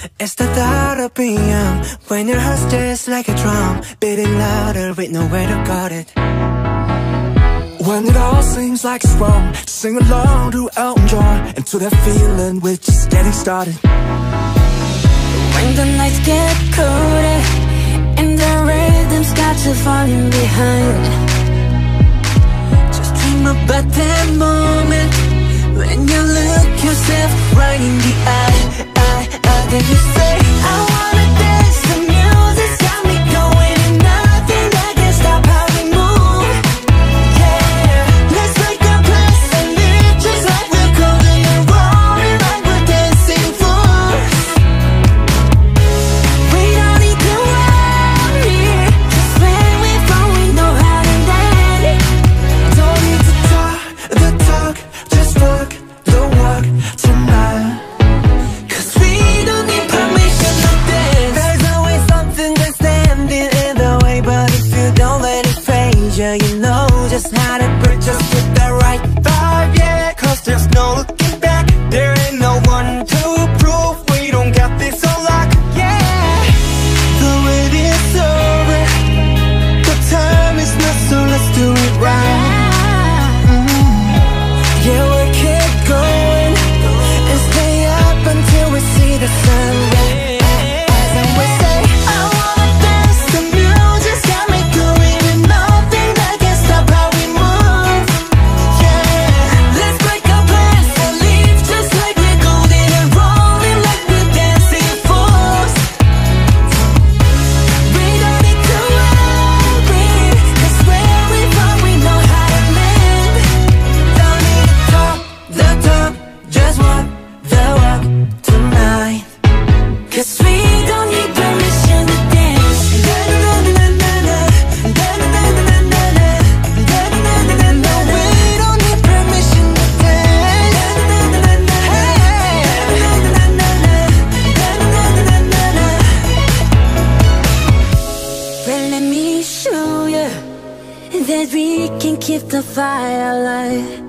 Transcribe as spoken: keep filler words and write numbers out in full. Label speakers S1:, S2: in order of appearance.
S1: It's the thought of being young, when your heart's just like a drum, beating louder with nowhere to guard it.
S2: When it all seems like it's wrong, sing along to Elton John, and to that feeling we're just getting started.
S3: When the nights get colder and the rhythm's got you falling behind,
S1: just dream about that moment when you look yourself right in the eye, eye, eye. Then you say, I wanna dance, the music's got me going, and nothing that can stop how we move. Yeah, let's make a place and live just like we're golden and rolling like we're dancing fools. We don't need to worry, just when we fall we know how to dance.
S2: Don't need to talk the talk, just walk the walk tonight.
S1: Cause we don't need permission to dance. There's always something that's standing in the way, but if you don't let it phase you, you know just how to bridge us to the right vibe, yeah. Cause there's no looking back, there ain't no one to prove we don't got this on lock, yeah. The wait is over, the time is not, so let's do it right. Yeah, we'll keep going and stay up until we see the sun rise. And we say, I wanna dance, the music's got me going, and nothing that can stop how we move. Yeah, let's break our plans and leave just like we're golden and rolling like we're dancing fools. We don't need to worry, cause where we from we know how to live. Don't need to talk the talk, just walk the walk tonight. Cause we don't need permission to dance. Da-da-da-da-da-da, da-da-da-da-da-da, da-da-da-da-da-da. We don't need permission to dance. Da-da-da-da-da-da, hey, da-da-da-da-da-da, da-da-da-da-da-da. Well, let me show you that we can keep the fire alive.